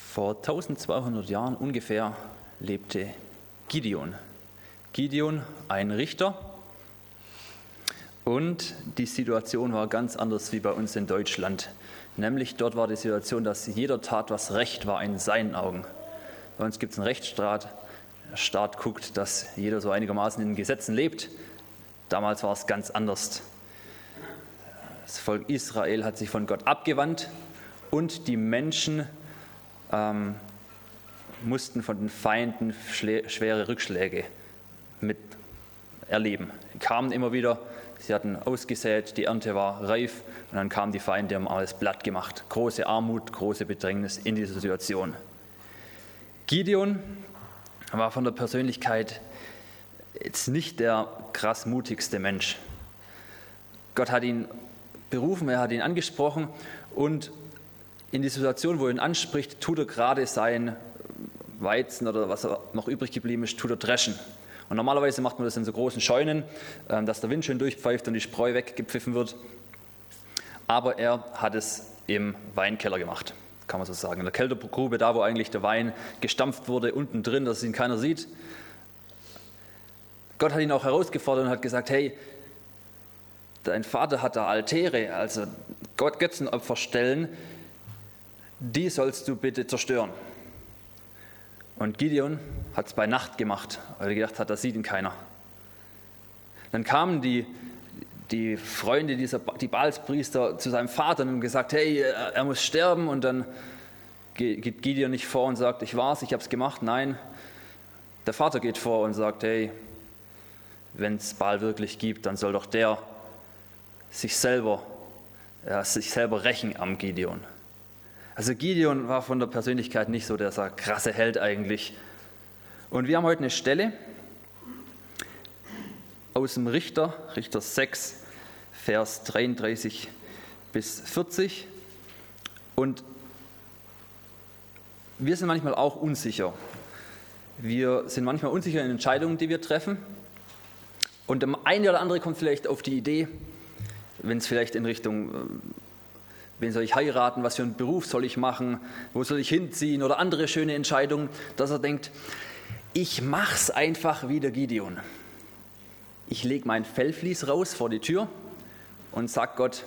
Vor 1200 Jahren ungefähr lebte Gideon. Gideon, ein Richter. Und die Situation war ganz anders wie bei uns in Deutschland. Nämlich dort war die Situation, dass jeder tat, was recht war in seinen Augen. Bei uns gibt es einen Rechtsstaat. Der Staat guckt, dass jeder so einigermaßen in den Gesetzen lebt. Damals war es ganz anders. Das Volk Israel hat sich von Gott abgewandt und die Menschen mussten von den Feinden schwere Rückschläge mit erleben. Die kamen immer wieder, sie hatten ausgesät, die Ernte war reif und dann kamen die Feinde und haben alles platt gemacht. Große Armut, große Bedrängnis in dieser Situation. Gideon war von der Persönlichkeit jetzt nicht der krass mutigste Mensch. Gott hat ihn berufen, er hat ihn angesprochen und in die Situation, wo er ihn anspricht, tut er gerade sein Weizen oder was noch übrig geblieben ist, tut er dreschen. Und normalerweise macht man das in so großen Scheunen, dass der Wind schön durchpfeift und die Spreu weggepfiffen wird. Aber er hat es im Weinkeller gemacht, kann man so sagen. In der Keltergrube, da wo eigentlich der Wein gestampft wurde, unten drin, dass ihn keiner sieht. Gott hat ihn auch herausgefordert und hat gesagt, hey, dein Vater hat da Altäre, also Götzenopfer stellen, die sollst du bitte zerstören. Und Gideon hat es bei Nacht gemacht, weil er gedacht hat, das sieht ihn keiner. Dann kamen die Freunde, die Baalspriester, zu seinem Vater und haben gesagt, hey, er muss sterben. Und dann geht Gideon nicht vor und sagt, ich war's, ich habe es gemacht. Nein, der Vater geht vor und sagt, hey, wenn es Baal wirklich gibt, dann soll doch der sich selber rächen am Gideon. Also Gideon war von der Persönlichkeit nicht so der krasse Held eigentlich. Und wir haben heute eine Stelle aus dem Richter 6, Vers 33 bis 40. Und wir sind manchmal auch unsicher. Wir sind manchmal unsicher in Entscheidungen, die wir treffen. Und der eine oder andere kommt vielleicht auf die Idee, wenn es vielleicht in Richtung wen soll ich heiraten, was für einen Beruf soll ich machen, wo soll ich hinziehen oder andere schöne Entscheidungen, dass er denkt, ich mach's einfach wie der Gideon. Ich lege mein Fellvlies raus vor die Tür und sag Gott,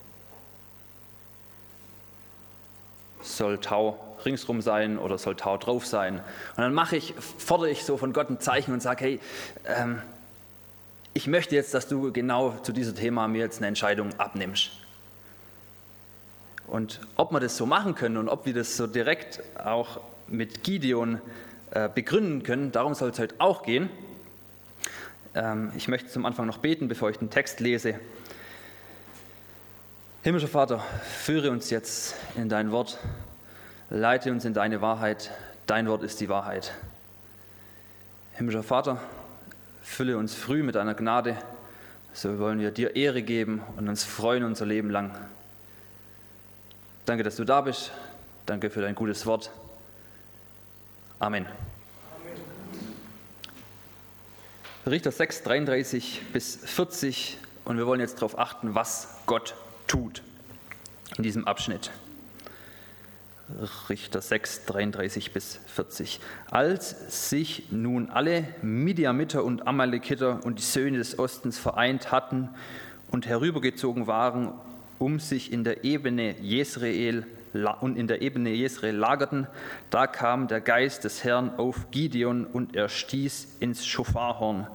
soll Tau ringsrum sein oder soll Tau drauf sein. Und dann fordere ich so von Gott ein Zeichen und sage, hey, ich möchte jetzt, dass du genau zu diesem Thema mir jetzt eine Entscheidung abnimmst. Und ob wir das so machen können und ob wir das so direkt auch mit Gideon begründen können, darum soll es heute auch gehen. Ich möchte zum Anfang noch beten, bevor ich den Text lese. Himmlischer Vater, führe uns jetzt in dein Wort, leite uns in deine Wahrheit, dein Wort ist die Wahrheit. Himmlischer Vater, fülle uns früh mit deiner Gnade, so wollen wir dir Ehre geben und uns freuen unser Leben lang. Danke, dass du da bist. Danke für dein gutes Wort. Amen. Richter 6, 33 bis 40. Und wir wollen jetzt darauf achten, was Gott tut in diesem Abschnitt. Richter 6, 33 bis 40. Als sich nun alle Midianiter und Amalekiter und die Söhne des Ostens vereint hatten und herübergezogen waren, um sich in der Ebene Jesreel lagerten, da kam der Geist des Herrn auf Gideon und er stieß ins Schofarhorn.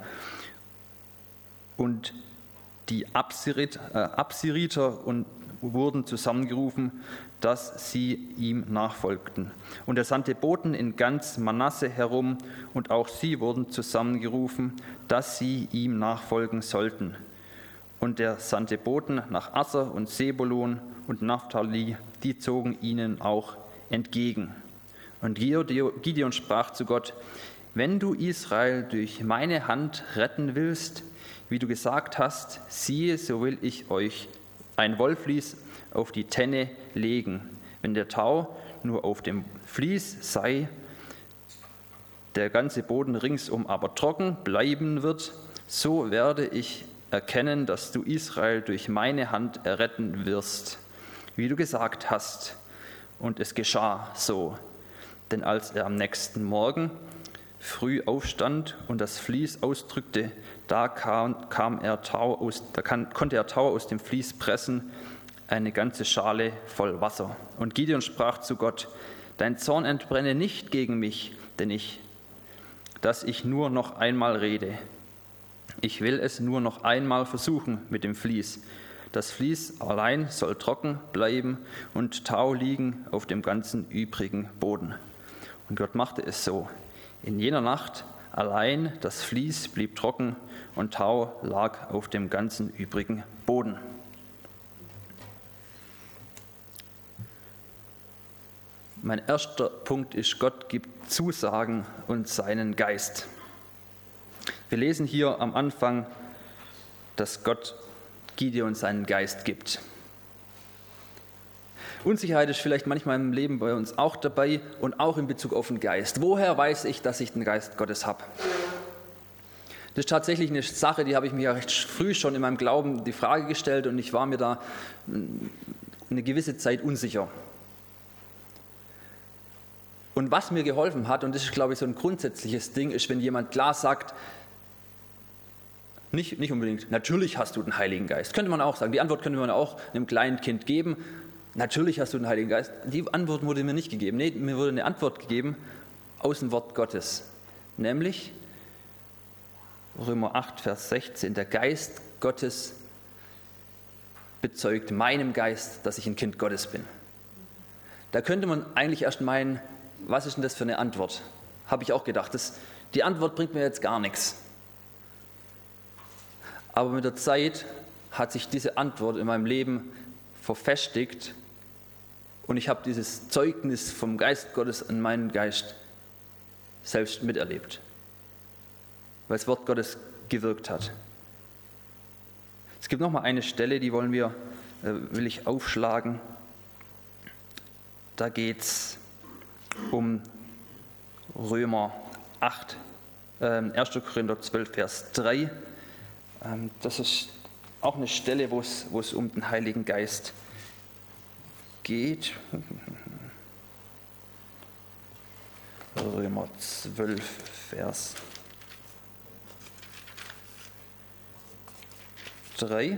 Und die Absiriter wurden zusammengerufen, dass sie ihm nachfolgten. Und er sandte Boten in ganz Manasse herum und auch sie wurden zusammengerufen, dass sie ihm nachfolgen sollten. Und er sandte Boten nach Asser und Sebulon und Naphtali, die zogen ihnen auch entgegen. Und Gideon sprach zu Gott, wenn du Israel durch meine Hand retten willst, wie du gesagt hast, siehe, so will ich euch ein Wollvlies auf die Tenne legen. Wenn der Tau nur auf dem Vlies sei, der ganze Boden ringsum aber trocken bleiben wird, so werde ich erkennen, dass du Israel durch meine Hand erretten wirst, wie du gesagt hast. Und es geschah so. Denn als er am nächsten Morgen früh aufstand und das Vlies ausdrückte, da konnte er Tau aus dem Vlies pressen, eine ganze Schale voll Wasser. Und Gideon sprach zu Gott: Dein Zorn entbrenne nicht gegen mich, dass ich nur noch einmal rede. Ich will es nur noch einmal versuchen mit dem Vlies. Das Vlies allein soll trocken bleiben und Tau liegen auf dem ganzen übrigen Boden. Und Gott machte es so. In jener Nacht allein das Vlies blieb trocken und Tau lag auf dem ganzen übrigen Boden. Mein erster Punkt ist, Gott gibt Zusagen und seinen Geist. Wir lesen hier am Anfang, dass Gott Gideon seinen Geist gibt. Unsicherheit ist vielleicht manchmal im Leben bei uns auch dabei und auch in Bezug auf den Geist. Woher weiß ich, dass ich den Geist Gottes habe? Das ist tatsächlich eine Sache, die habe ich mir ja recht früh schon in meinem Glauben die Frage gestellt und ich war mir da eine gewisse Zeit unsicher. Und was mir geholfen hat, und das ist, glaube ich, so ein grundsätzliches Ding, ist, wenn jemand klar sagt, nicht unbedingt, natürlich hast du den Heiligen Geist. Könnte man auch sagen. Die Antwort könnte man auch einem kleinen Kind geben. Natürlich hast du den Heiligen Geist. Die Antwort wurde mir nicht gegeben. Nee, mir wurde eine Antwort gegeben aus dem Wort Gottes. Nämlich Römer 8, Vers 16. Der Geist Gottes bezeugt meinem Geist, dass ich ein Kind Gottes bin. Da könnte man eigentlich erst meinen, was ist denn das für eine Antwort? Habe ich auch gedacht. Die Antwort bringt mir jetzt gar nichts. Aber mit der Zeit hat sich diese Antwort in meinem Leben verfestigt und ich habe dieses Zeugnis vom Geist Gottes an meinen Geist selbst miterlebt, weil das Wort Gottes gewirkt hat. Es gibt noch mal eine Stelle, die will ich aufschlagen. Da geht es um Römer 8, 1. Korinther 12, Vers 3. Das ist auch eine Stelle, wo es um den Heiligen Geist geht. Römer 12, Vers 3.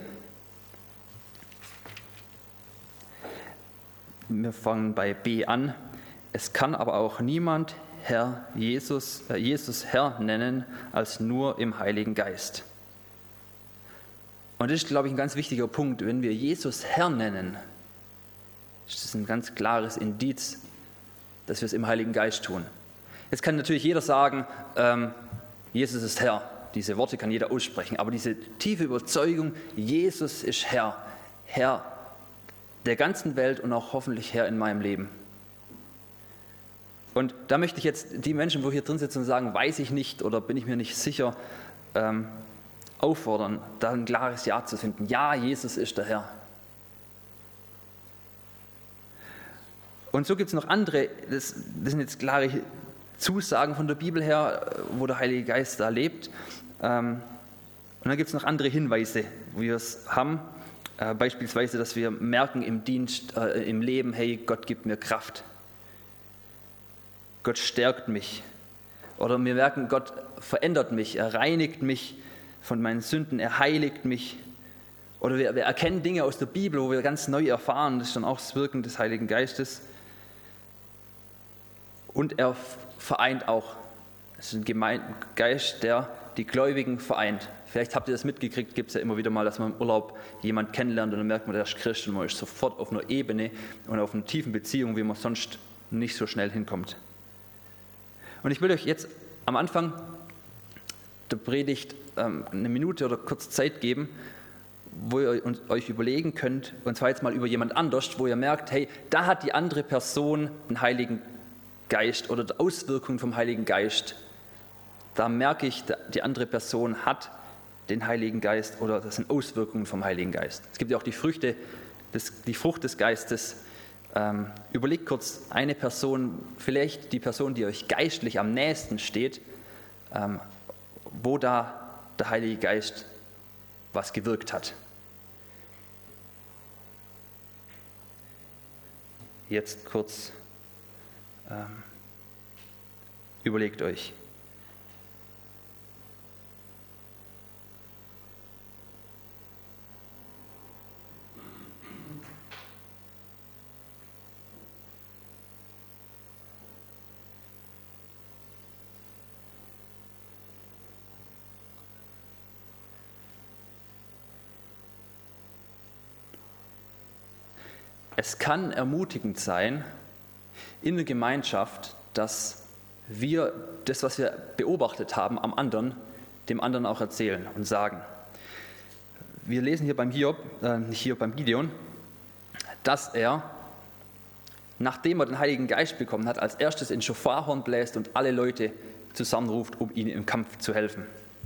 Wir fangen bei B an. Es kann aber auch niemand Jesus Herr nennen, als nur im Heiligen Geist. Und das ist, glaube ich, ein ganz wichtiger Punkt. Wenn wir Jesus Herr nennen, ist das ein ganz klares Indiz, dass wir es im Heiligen Geist tun. Jetzt kann natürlich jeder sagen, Jesus ist Herr. Diese Worte kann jeder aussprechen. Aber diese tiefe Überzeugung, Jesus ist Herr. Herr der ganzen Welt und auch hoffentlich Herr in meinem Leben. Und da möchte ich jetzt die Menschen, wo hier drin sitzen und sagen, weiß ich nicht oder bin ich mir nicht sicher, auffordern, da ein klares Ja zu finden. Ja, Jesus ist der Herr. Und so gibt es noch andere, das sind jetzt klare Zusagen von der Bibel her, wo der Heilige Geist da lebt. Und dann gibt es noch andere Hinweise, wo wir es haben. Beispielsweise, dass wir merken im Dienst, im Leben, hey, Gott gibt mir Kraft. Gott stärkt mich. Oder wir merken, Gott verändert mich, er reinigt mich von meinen Sünden, er heiligt mich. Oder wir erkennen Dinge aus der Bibel, wo wir ganz neu erfahren, das ist dann auch das Wirken des Heiligen Geistes. Und er vereint auch. Das ist ein Geist, der die Gläubigen vereint. Vielleicht habt ihr das mitgekriegt, gibt es ja immer wieder mal, dass man im Urlaub jemanden kennenlernt und dann merkt man, der ist Christ und man ist sofort auf einer Ebene und auf einer tiefen Beziehung, wie man sonst nicht so schnell hinkommt. Und ich will euch jetzt am Anfang der Predigt eine Minute oder kurz Zeit geben, wo ihr euch überlegen könnt, und zwar jetzt mal über jemand anders, wo ihr merkt, hey, da hat die andere Person den Heiligen Geist oder die Auswirkungen vom Heiligen Geist. Da merke ich, die andere Person hat den Heiligen Geist oder das sind Auswirkungen vom Heiligen Geist. Es gibt ja auch die Frucht des Geistes. Überlegt kurz eine Person, vielleicht die Person, die euch geistlich am nächsten steht, wo da der Heilige Geist was gewirkt hat. Jetzt kurz Überlegt euch. Es kann ermutigend sein in der Gemeinschaft, dass wir das, was wir beobachtet haben am anderen, dem anderen auch erzählen und sagen. Wir lesen hier beim Gideon, dass er, nachdem er den Heiligen Geist bekommen hat, als erstes ins Schofarhorn bläst und alle Leute zusammenruft, um ihnen im Kampf zu helfen.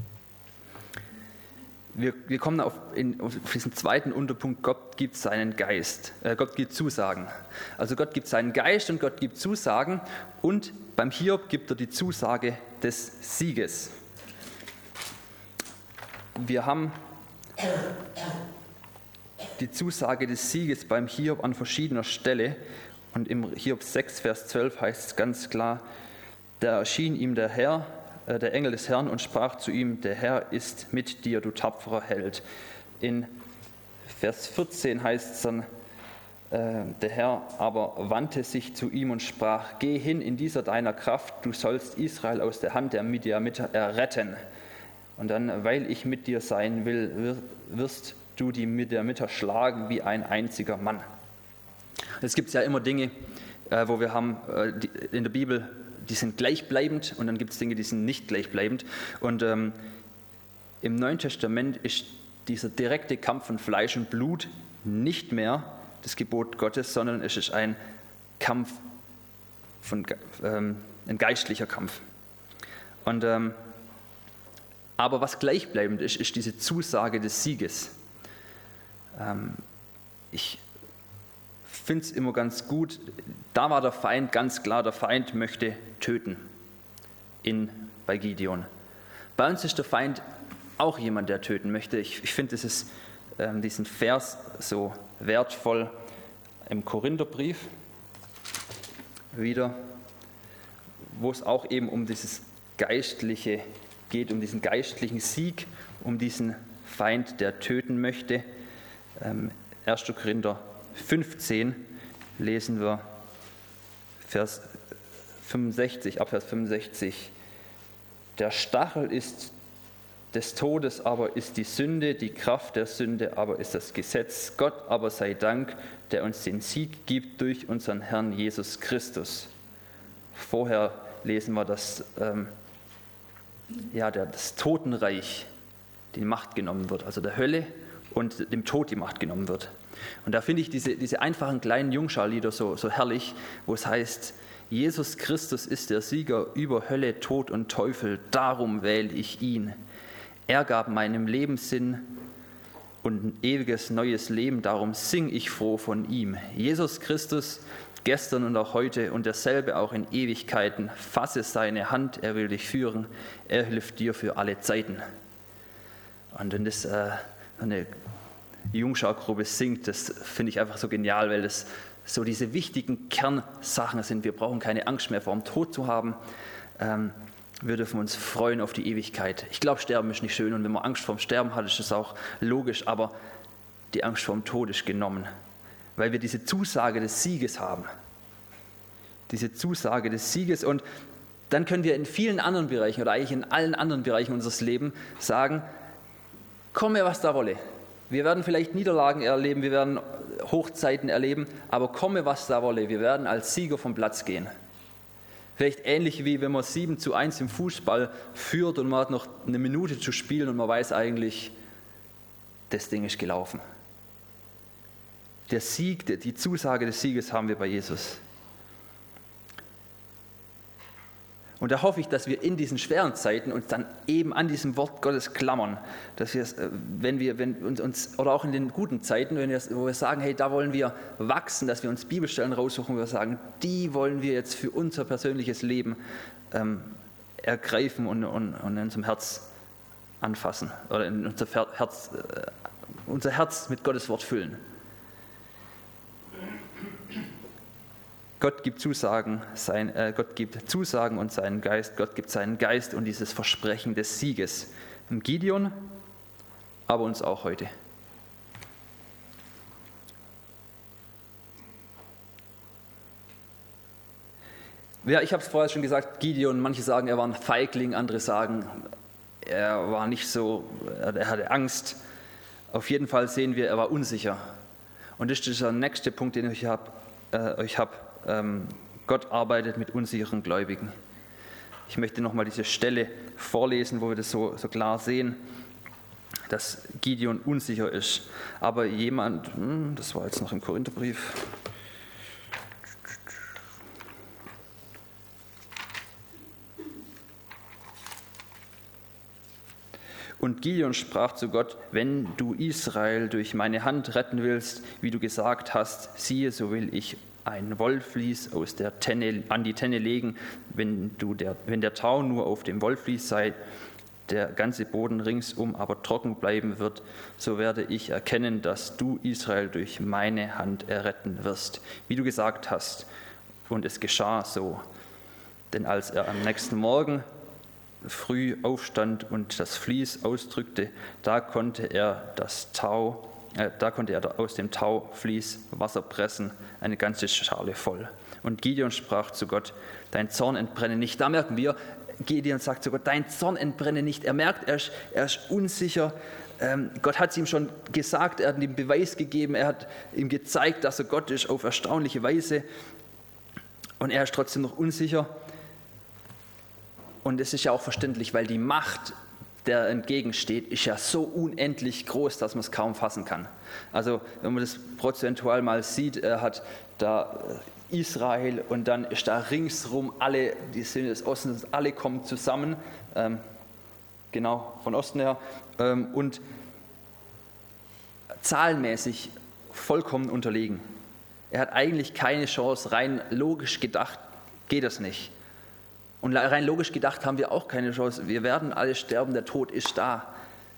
Wir kommen auf diesen zweiten Unterpunkt, Gott gibt seinen Geist, Gott gibt Zusagen. Also Gott gibt seinen Geist und Gott gibt Zusagen und beim Hiob gibt er die Zusage des Sieges. Wir haben die Zusage des Sieges beim Hiob an verschiedener Stelle und im Hiob 6, Vers 12 heißt es ganz klar, da erschien ihm der Herr, der Engel des Herrn und sprach zu ihm, der Herr ist mit dir, du tapferer Held. In Vers 14 heißt es dann, der Herr aber wandte sich zu ihm und sprach, geh hin in dieser deiner Kraft, du sollst Israel aus der Hand der Midianiter erretten. Und dann, weil ich mit dir sein will, wirst du die Midianiter schlagen wie ein einziger Mann. Es gibt ja immer Dinge, wo wir haben in der Bibel, die sind gleichbleibend und dann gibt es Dinge, die sind nicht gleichbleibend. Und im Neuen Testament ist dieser direkte Kampf von Fleisch und Blut nicht mehr das Gebot Gottes, sondern es ist ein Kampf, ein geistlicher Kampf. Und, aber was gleichbleibend ist, ist diese Zusage des Sieges. Ich finde es immer ganz gut, da war der Feind ganz klar, der Feind möchte töten bei Gideon. Bei uns ist der Feind auch jemand, der töten möchte. Ich finde diesen Vers so wertvoll im Korintherbrief wieder, wo es auch eben um dieses Geistliche geht, um diesen geistlichen Sieg, um diesen Feind, der töten möchte. 1. Korinther 15 lesen wir Vers 65, ab Vers 65. Der Stachel ist des Todes aber ist die Sünde, die Kraft der Sünde aber ist das Gesetz. Gott aber sei Dank, der uns den Sieg gibt durch unseren Herrn Jesus Christus. Vorher lesen wir, dass das Totenreich die Macht genommen wird, also der Hölle und dem Tod die Macht genommen wird. Und da finde ich diese einfachen kleinen Jungscharlieder so herrlich, wo es heißt, Jesus Christus ist der Sieger über Hölle, Tod und Teufel, darum wähle ich ihn. Er gab meinem Leben Sinn und ein ewiges neues Leben, darum sing ich froh von ihm. Jesus Christus, gestern und auch heute und derselbe auch in Ewigkeiten, fasse seine Hand, er will dich führen, er hilft dir für alle Zeiten. Und wenn das eine Jungschargruppe singt, das finde ich einfach so genial, weil das so diese wichtigen Kernsachen sind. Wir brauchen keine Angst mehr vor dem Tod zu haben. Wir dürfen uns freuen auf die Ewigkeit. Ich glaube, Sterben ist nicht schön und wenn man Angst vor dem Sterben hat, ist das auch logisch, aber die Angst vor dem Tod ist genommen, weil wir diese Zusage des Sieges haben. Diese Zusage des Sieges und dann können wir in vielen anderen Bereichen oder eigentlich in allen anderen Bereichen unseres Lebens sagen, komme, was da wolle. Wir werden vielleicht Niederlagen erleben, wir werden Hochzeiten erleben, aber komme, was da wolle, wir werden als Sieger vom Platz gehen. Vielleicht ähnlich wie wenn man 7:1 im Fußball führt und man hat noch eine Minute zu spielen und man weiß eigentlich, das Ding ist gelaufen. Der Sieg, die Zusage des Sieges haben wir bei Jesus. Und da hoffe ich, dass wir in diesen schweren Zeiten uns dann eben an diesem Wort Gottes klammern, dass wir, oder auch in den guten Zeiten, wo wir sagen, hey, da wollen wir wachsen, dass wir uns Bibelstellen raussuchen, wo wir sagen, die wollen wir jetzt für unser persönliches Leben ergreifen und in unserem Herz anfassen oder in unser Herz mit Gottes Wort füllen. Gott gibt Zusagen und seinen Geist. Gott gibt seinen Geist und dieses Versprechen des Sieges. Im Gideon, aber uns auch heute. Ja, ich habe es vorher schon gesagt, Gideon, manche sagen, er war ein Feigling, andere sagen, er war nicht so, er hatte Angst. Auf jeden Fall sehen wir, er war unsicher. Und das ist der nächste Punkt, den ich euch habe. Gott arbeitet mit unsicheren Gläubigen. Ich möchte nochmal diese Stelle vorlesen, wo wir das so klar sehen, dass Gideon unsicher ist. Aber jemand, das war jetzt noch im Korintherbrief, und Gideon sprach zu Gott: Wenn du Israel durch meine Hand retten willst, wie du gesagt hast, siehe, so will ich ein Wollvlies aus der Tenne an die Tenne legen. Wenn der Tau nur auf dem Wollvlies sei, der ganze Boden ringsum aber trocken bleiben wird, so werde ich erkennen, dass du Israel durch meine Hand erretten wirst, wie du gesagt hast. Und es geschah so. Denn als er am nächsten Morgen früh aufstand und das Vlies ausdrückte, da konnte er aus dem Tauvlies Wasser pressen, eine ganze Schale voll. Und Gideon sprach zu Gott: Dein Zorn entbrenne nicht. Da merken wir, Gideon sagt zu Gott: Dein Zorn entbrenne nicht. Er merkt, er ist unsicher. Gott hat es ihm schon gesagt, er hat ihm Beweis gegeben, er hat ihm gezeigt, dass er Gott ist auf erstaunliche Weise. Und er ist trotzdem noch unsicher. Und es ist ja auch verständlich, weil die Macht, der entgegensteht, ist ja so unendlich groß, dass man es kaum fassen kann. Also wenn man das prozentual mal sieht, er hat da Israel und dann ist da ringsrum alle, die Söhne des Ostens, alle kommen zusammen, genau von Osten her, und zahlenmäßig vollkommen unterlegen. Er hat eigentlich keine Chance, rein logisch gedacht geht das nicht. Und rein logisch gedacht haben wir auch keine Chance. Wir werden alle sterben, der Tod ist da.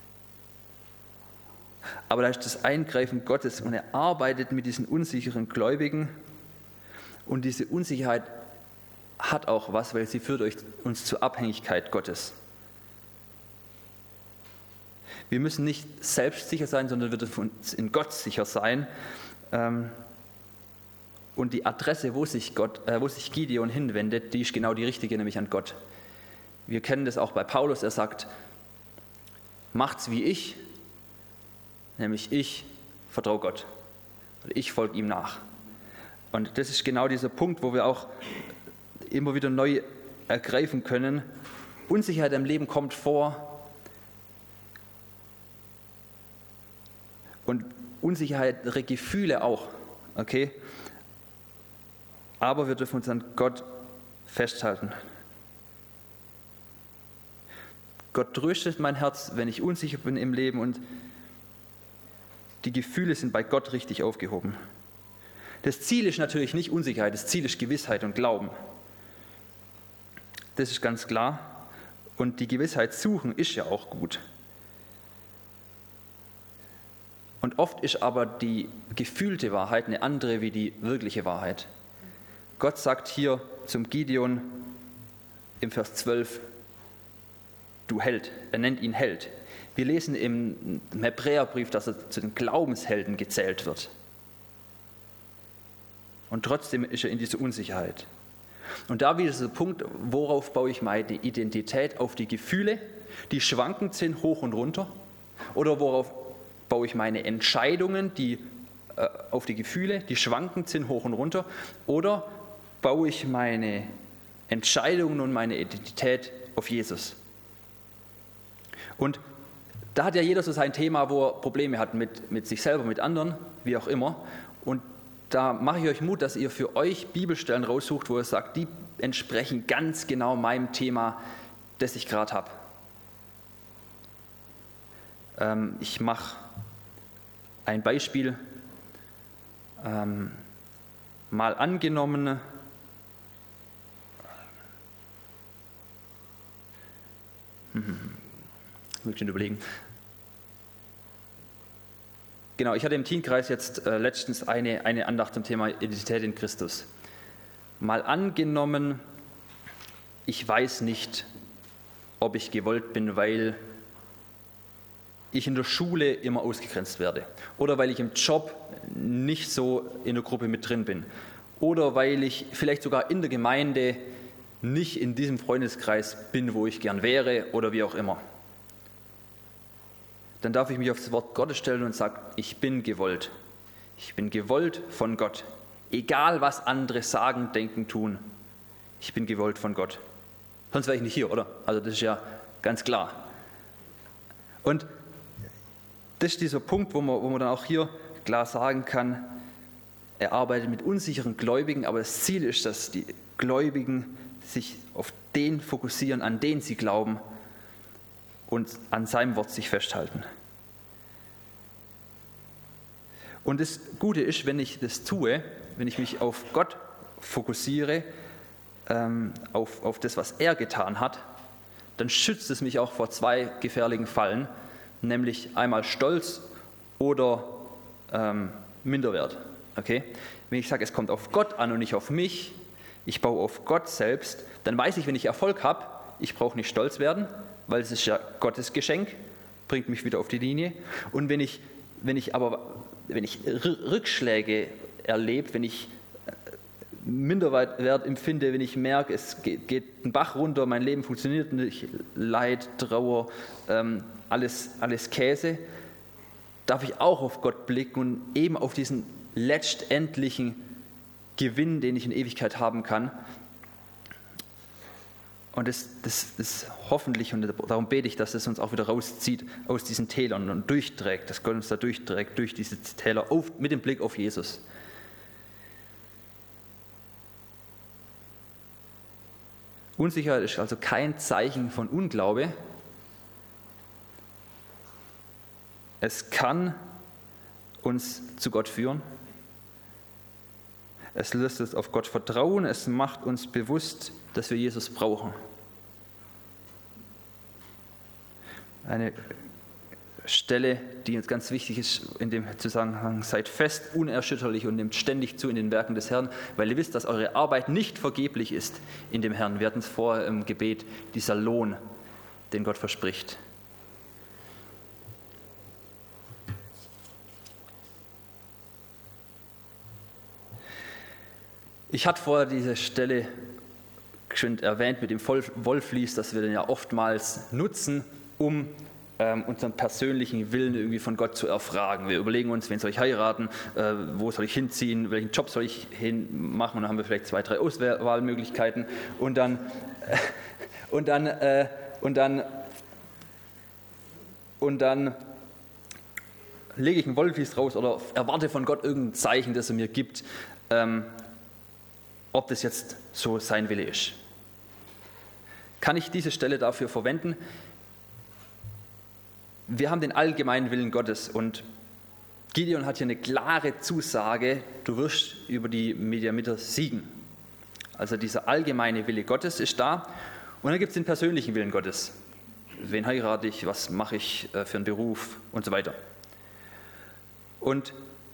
Aber da ist das Eingreifen Gottes und er arbeitet mit diesen unsicheren Gläubigen. Und diese Unsicherheit hat auch was, weil sie führt uns zur Abhängigkeit Gottes. Wir müssen nicht selbstsicher sein, sondern wir dürfen uns in Gott sicher sein. Und die Adresse, wo sich Gideon hinwendet, die ist genau die richtige, nämlich an Gott. Wir kennen das auch bei Paulus, er sagt: Macht's wie ich, nämlich ich vertraue Gott. Ich folge ihm nach. Und das ist genau dieser Punkt, wo wir auch immer wieder neu ergreifen können. Unsicherheit im Leben kommt vor. Und Unsicherheit, Gefühle auch. Okay? Aber wir dürfen uns an Gott festhalten. Gott tröstet mein Herz, wenn ich unsicher bin im Leben, und die Gefühle sind bei Gott richtig aufgehoben. Das Ziel ist natürlich nicht Unsicherheit, das Ziel ist Gewissheit und Glauben. Das ist ganz klar. Und die Gewissheit suchen ist ja auch gut. Und oft ist aber die gefühlte Wahrheit eine andere wie die wirkliche Wahrheit. Gott sagt hier zum Gideon im Vers 12, du Held. Er nennt ihn Held. Wir lesen im Hebräerbrief, dass er zu den Glaubenshelden gezählt wird. Und trotzdem ist er in dieser Unsicherheit. Und da wieder der Punkt, worauf baue ich meine Identität? Auf die Gefühle, die schwankend sind, hoch und runter? Oder worauf baue ich meine Entscheidungen, die auf die Gefühle, die schwankend sind, hoch und runter? Oder baue ich meine Entscheidungen und meine Identität auf Jesus? Und da hat ja jeder so sein Thema, wo er Probleme hat mit sich selber, mit anderen, wie auch immer. Und da mache ich euch Mut, dass ihr für euch Bibelstellen raussucht, wo ihr sagt, die entsprechen ganz genau meinem Thema, das ich gerade habe. Ich mache ein Beispiel. Mal angenommen, muss ich schon überlegen. Genau, ich hatte im Teamkreis jetzt letztens eine Andacht zum Thema Identität in Christus. Mal angenommen, ich weiß nicht, ob ich gewollt bin, weil ich in der Schule immer ausgegrenzt werde oder weil ich im Job nicht so in der Gruppe mit drin bin oder weil ich vielleicht sogar in der Gemeinde nicht in diesem Freundeskreis bin, wo ich gern wäre oder wie auch immer. Dann darf ich mich auf das Wort Gottes stellen und sagen, ich bin gewollt. Ich bin gewollt von Gott. Egal, was andere sagen, denken, tun. Ich bin gewollt von Gott. Sonst wäre ich nicht hier, oder? Also das ist ja ganz klar. Und das ist dieser Punkt, wo man dann auch hier klar sagen kann, er arbeitet mit unsicheren Gläubigen, aber das Ziel ist, dass die Gläubigen sich auf den fokussieren, an den sie glauben und an seinem Wort sich festhalten. Und das Gute ist, wenn ich das tue, wenn ich mich auf Gott fokussiere, auf das, was er getan hat, dann schützt es mich auch vor zwei gefährlichen Fallen, nämlich einmal Stolz oder Minderwert. Okay? Wenn ich sage, es kommt auf Gott an und nicht auf mich, ich baue auf Gott selbst, dann weiß ich, wenn ich Erfolg habe, ich brauche nicht stolz werden, weil es ist ja Gottes Geschenk, bringt mich wieder auf die Linie. Und wenn ich Rückschläge erlebe, wenn ich Minderwert empfinde, wenn ich merke, es geht ein Bach runter, mein Leben funktioniert nicht, Leid, Trauer, alles Käse, darf ich auch auf Gott blicken und eben auf diesen letztendlichen Gewinn, den ich in Ewigkeit haben kann. Und das hoffentlich, und darum bete ich, dass es uns auch wieder rauszieht aus diesen Tälern und durchträgt, dass Gott uns da durchträgt, durch diese Täler, mit dem Blick auf Jesus. Unsicherheit ist also kein Zeichen von Unglaube. Es kann uns zu Gott führen. Es lässt uns auf Gott vertrauen. Es macht uns bewusst, dass wir Jesus brauchen. Eine Stelle, die uns ganz wichtig ist in dem Zusammenhang: Seid fest, unerschütterlich und nehmt ständig zu in den Werken des Herrn, weil ihr wisst, dass eure Arbeit nicht vergeblich ist in dem Herrn. Wir hatten es vorher im Gebet, dieser Lohn, den Gott verspricht. Ich hatte vorher diese Stelle schon erwähnt mit dem Wollvlies, dass wir den ja oftmals nutzen, um unseren persönlichen Willen irgendwie von Gott zu erfragen. Wir überlegen uns, wen soll ich heiraten, wo soll ich hinziehen, welchen Job soll ich hinmachen, und dann haben wir vielleicht 2, 3 Auswahlmöglichkeiten und dann lege ich einen Wollvlies raus oder erwarte von Gott irgendein Zeichen, das er mir gibt, ob das jetzt so sein Wille ist. Kann ich diese Stelle dafür verwenden? Wir haben den allgemeinen Willen Gottes und Gideon hat hier eine klare Zusage, du wirst über die Midianiter siegen. Also dieser allgemeine Wille Gottes ist da, und dann gibt es den persönlichen Willen Gottes. Wen heirate ich, was mache ich für einen Beruf und so weiter. Und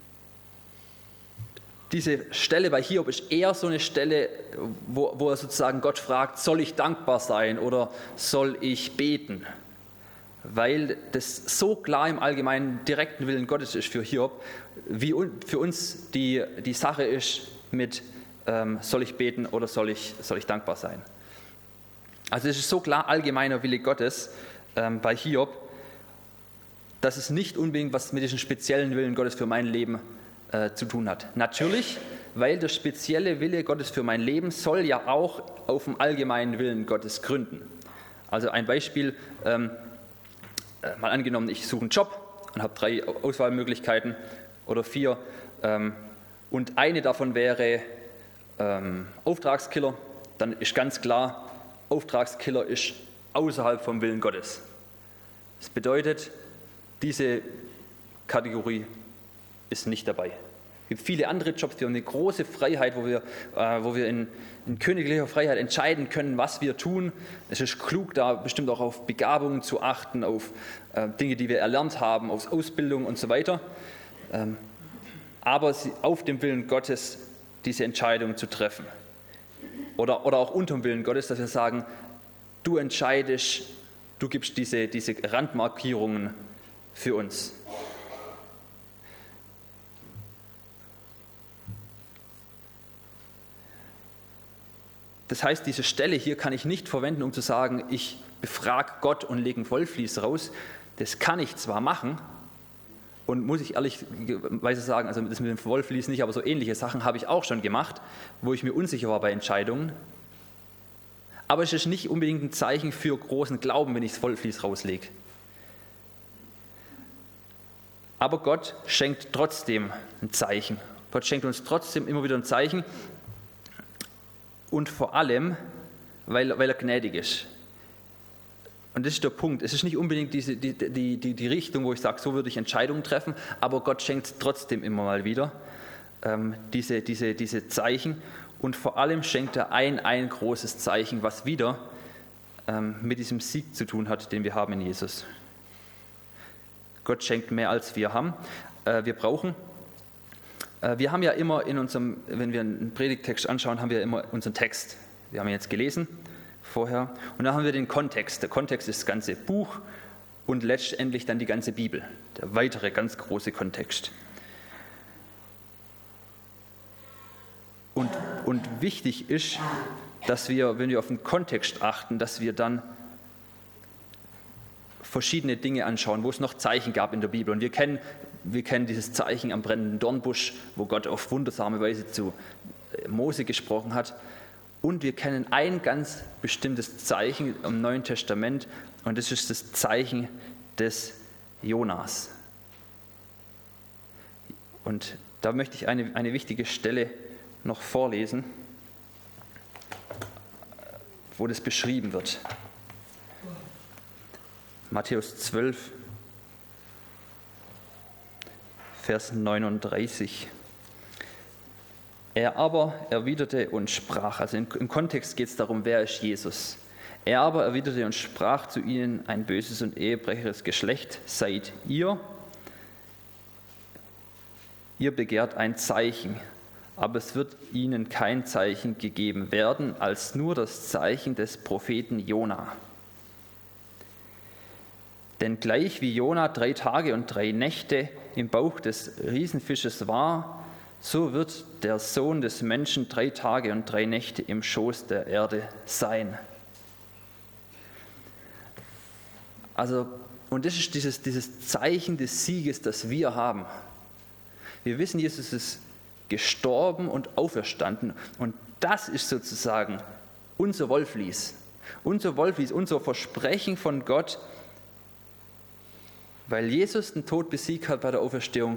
diese Stelle bei Hiob ist eher so eine Stelle, wo er sozusagen Gott fragt, soll ich dankbar sein oder soll ich beten? Weil das so klar im allgemeinen direkten Willen Gottes ist für Hiob, wie für uns die Sache ist mit soll ich beten oder soll ich dankbar sein. Also es ist so klar allgemeiner Wille Gottes bei Hiob, dass es nicht unbedingt was mit diesem speziellen Willen Gottes für mein Leben zu tun hat. Natürlich, weil der spezielle Wille Gottes für mein Leben soll ja auch auf dem allgemeinen Willen Gottes gründen. Also ein Beispiel, mal angenommen, ich suche einen Job und habe 3 Auswahlmöglichkeiten oder 4 und eine davon wäre Auftragskiller, dann ist ganz klar, Auftragskiller ist außerhalb vom Willen Gottes. Das bedeutet, diese Kategorie ist nicht dabei. Es gibt viele andere Jobs, wir haben eine große Freiheit, wo wir in königlicher Freiheit entscheiden können, was wir tun. Es ist klug, da bestimmt auch auf Begabungen zu achten, auf Dinge, die wir erlernt haben, auf Ausbildung und so weiter. Aber auf dem Willen Gottes diese Entscheidung zu treffen. oder auch unterm Willen Gottes, dass wir sagen, du entscheidest, du gibst diese Randmarkierungen für uns. Das heißt, diese Stelle hier kann ich nicht verwenden, um zu sagen, ich befrage Gott und lege einen Vollfließ raus. Das kann ich zwar machen und muss ich ehrlicherweise sagen, also das mit dem Vollfließ nicht, aber so ähnliche Sachen habe ich auch schon gemacht, wo ich mir unsicher war bei Entscheidungen. Aber es ist nicht unbedingt ein Zeichen für großen Glauben, wenn ich das Vollfließ rauslege. Aber Gott schenkt trotzdem ein Zeichen. Gott schenkt uns trotzdem immer wieder ein Zeichen. Und vor allem, weil er gnädig ist. Und das ist der Punkt. Es ist nicht unbedingt die Richtung, wo ich sage, so würde ich Entscheidungen treffen, aber Gott schenkt trotzdem immer mal wieder diese Zeichen. Und vor allem schenkt er ein großes Zeichen, was wieder mit diesem Sieg zu tun hat, den wir haben in Jesus. Gott schenkt mehr, als wir haben. Wir haben ja immer wenn wir einen Predigttext anschauen, haben wir immer unseren Text. Wir haben ihn jetzt gelesen vorher. Und dann haben wir den Kontext. Der Kontext ist das ganze Buch und letztendlich dann die ganze Bibel. Der weitere ganz große Kontext. Und wichtig ist, dass wir, wenn wir auf den Kontext achten, dass wir dann verschiedene Dinge anschauen, wo es noch Zeichen gab in der Bibel. Und wir kennen dieses Zeichen am brennenden Dornbusch, wo Gott auf wundersame Weise zu Mose gesprochen hat. Und wir kennen ein ganz bestimmtes Zeichen im Neuen Testament, und das ist das Zeichen des Jonas. Und da möchte ich eine wichtige Stelle noch vorlesen, wo das beschrieben wird. Matthäus 12, Vers 39. Er aber erwiderte und sprach, also im Kontext geht es darum, wer ist Jesus? Er aber erwiderte und sprach zu ihnen, ein böses und ehebrecherisches Geschlecht seid ihr. Ihr begehrt ein Zeichen, aber es wird ihnen kein Zeichen gegeben werden, als nur das Zeichen des Propheten Jona. Denn gleich wie Jona 3 Tage und 3 Nächte im Bauch des Riesenfisches war, so wird der Sohn des Menschen 3 Tage und 3 Nächte im Schoß der Erde sein. Also, und das ist dieses Zeichen des Sieges, das wir haben. Wir wissen, Jesus ist gestorben und auferstanden. Und das ist sozusagen unser Wollfließ, unser Versprechen von Gott, weil Jesus den Tod besiegt hat bei der Auferstehung,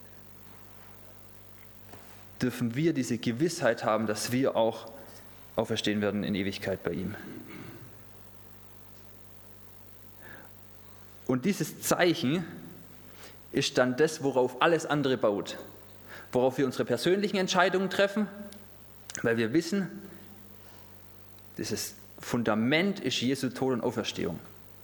dürfen wir diese Gewissheit haben, dass wir auch auferstehen werden in Ewigkeit bei ihm. Und dieses Zeichen ist dann das, worauf alles andere baut. Worauf wir unsere persönlichen Entscheidungen treffen, weil wir wissen, dieses Fundament ist Jesu Tod und Auferstehung.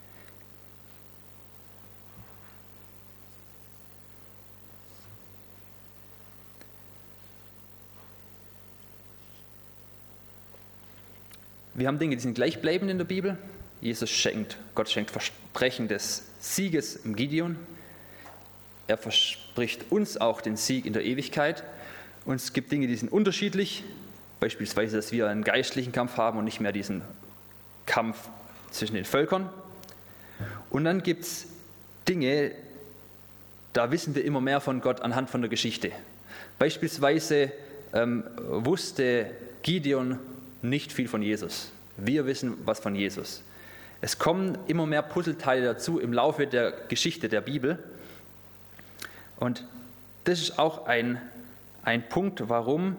Wir haben Dinge, die sind gleichbleibend in der Bibel. Gott schenkt Versprechen des Sieges im Gideon. Er verspricht uns auch den Sieg in der Ewigkeit. Und es gibt Dinge, die sind unterschiedlich. Beispielsweise, dass wir einen geistlichen Kampf haben und nicht mehr diesen Kampf zwischen den Völkern. Und dann gibt es Dinge, da wissen wir immer mehr von Gott anhand von der Geschichte. Beispielsweise wusste Gideon nicht viel von Jesus. Wir wissen was von Jesus. Es kommen immer mehr Puzzleteile dazu im Laufe der Geschichte der Bibel. Und das ist auch ein Punkt, warum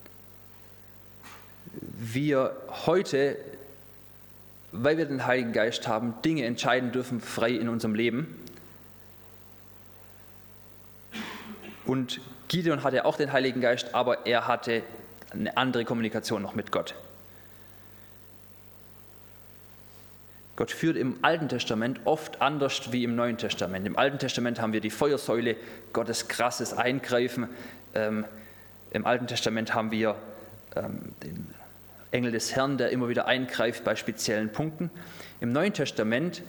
wir heute, weil wir den Heiligen Geist haben, Dinge entscheiden dürfen, frei in unserem Leben. Und Gideon hatte auch den Heiligen Geist, aber er hatte eine andere Kommunikation noch mit Gott. Gott führt im Alten Testament oft anders wie im Neuen Testament. Im Alten Testament haben wir die Feuersäule, Gottes krasses Eingreifen. Im Alten Testament haben wir Engel des Herrn, der immer wieder eingreift bei speziellen Punkten. Im Neuen Testament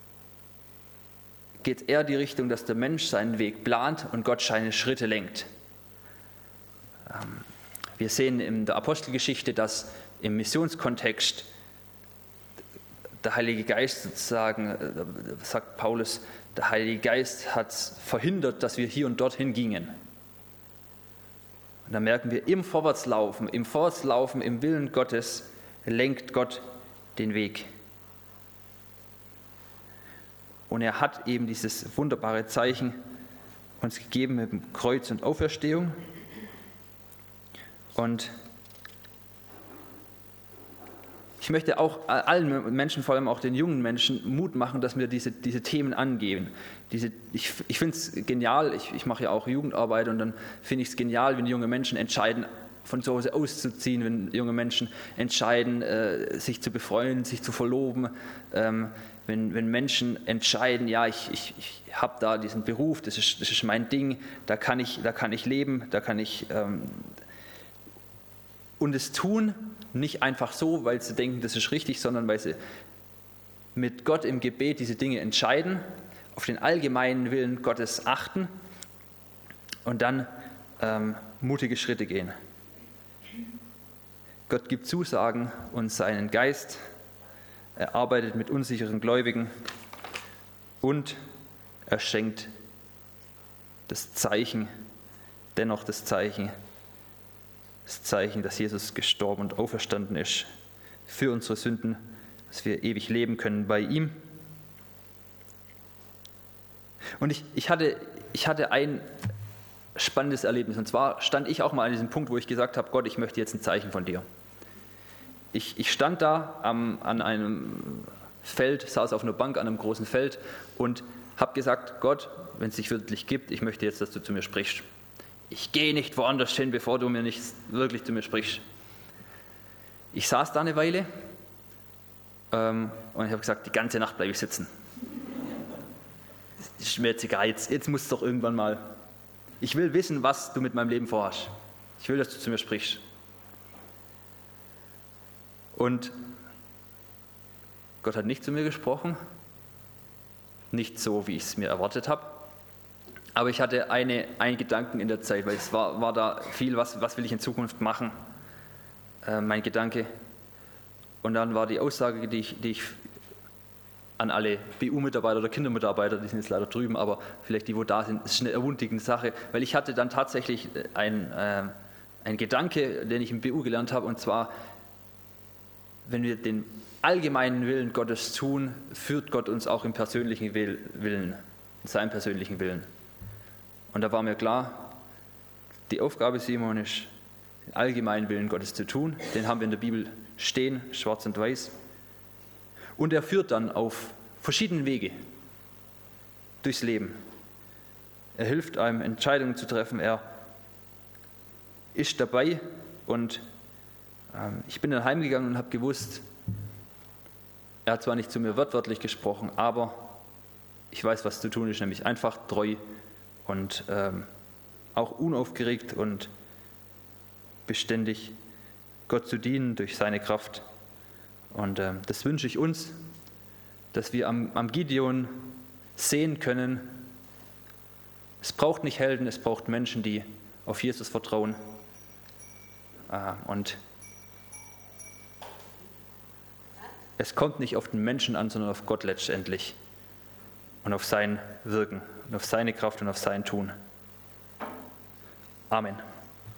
geht eher die Richtung, dass der Mensch seinen Weg plant und Gott seine Schritte lenkt. Wir sehen in der Apostelgeschichte, dass im Missionskontext der Heilige Geist sozusagen, sagt Paulus, der Heilige Geist hat verhindert, dass wir hier und dorthin gingen. Und da merken wir, im Vorwärtslaufen, im Willen Gottes lenkt Gott den Weg. Und er hat eben dieses wunderbare Zeichen uns gegeben mit dem Kreuz und Auferstehung. Und ich möchte auch allen Menschen, vor allem auch den jungen Menschen, Mut machen, dass wir diese Themen angehen. Ich finde es genial, ich mache ja auch Jugendarbeit und dann finde ich es genial, wenn junge Menschen entscheiden, von zu Hause auszuziehen, wenn junge Menschen entscheiden, sich zu befreuen, sich zu verloben, wenn Menschen entscheiden, ja, ich habe da diesen Beruf, das ist mein Ding, da kann ich leben, da kann ich und es tun, nicht einfach so, weil sie denken, das ist richtig, sondern weil sie mit Gott im Gebet diese Dinge entscheiden, auf den allgemeinen Willen Gottes achten und dann mutige Schritte gehen. Gott gibt Zusagen und seinen Geist, er arbeitet mit unsicheren Gläubigen und er schenkt das Zeichen, dass Jesus gestorben und auferstanden ist für unsere Sünden, dass wir ewig leben können bei ihm. Und ich hatte ein spannendes Erlebnis, und zwar stand ich auch mal an diesem Punkt, wo ich gesagt habe, Gott, ich möchte jetzt ein Zeichen von dir. Ich stand da an einem Feld, saß auf einer Bank an einem großen Feld und habe gesagt, Gott, wenn es dich wirklich gibt, ich möchte jetzt, dass du zu mir sprichst. Ich gehe nicht woanders hin, bevor du mir nicht wirklich zu mir sprichst. Ich saß da eine Weile und ich habe gesagt, die ganze Nacht bleibe ich sitzen. Das ist mir jetzt egal, jetzt muss es doch irgendwann mal. Ich will wissen, was du mit meinem Leben vorhast. Ich will, dass du zu mir sprichst. Und Gott hat nicht zu mir gesprochen, nicht so, wie ich es mir erwartet habe. Aber ich hatte einen Gedanken in der Zeit, weil es war da viel, was will ich in Zukunft machen, mein Gedanke. Und dann war die Aussage, die ich an alle BU-Mitarbeiter oder Kindermitarbeiter, die sind jetzt leider drüben, aber vielleicht die, wo da sind, ist eine ermutigende Sache, weil ich hatte dann tatsächlich einen Gedanke, den ich im BU gelernt habe, und zwar, wenn wir den allgemeinen Willen Gottes tun, führt Gott uns auch im persönlichen Willen, in seinem persönlichen Willen. Und da war mir klar, die Aufgabe, Simon, ist, den allgemeinen Willen Gottes zu tun. Den haben wir in der Bibel stehen, schwarz und weiß. Und er führt dann auf verschiedenen Wege durchs Leben. Er hilft einem, Entscheidungen zu treffen. Er ist dabei. Und ich bin dann heimgegangen und habe gewusst, er hat zwar nicht zu mir wortwörtlich gesprochen, aber ich weiß, was zu tun ist, nämlich einfach treu und auch unaufgeregt und beständig Gott zu dienen durch seine Kraft. Und das wünsche ich uns, dass wir am Gideon sehen können, es braucht nicht Helden, es braucht Menschen, die auf Jesus vertrauen. Und es kommt nicht auf den Menschen an, sondern auf Gott letztendlich und auf sein Wirken und auf seine Kraft und auf sein Tun. Amen.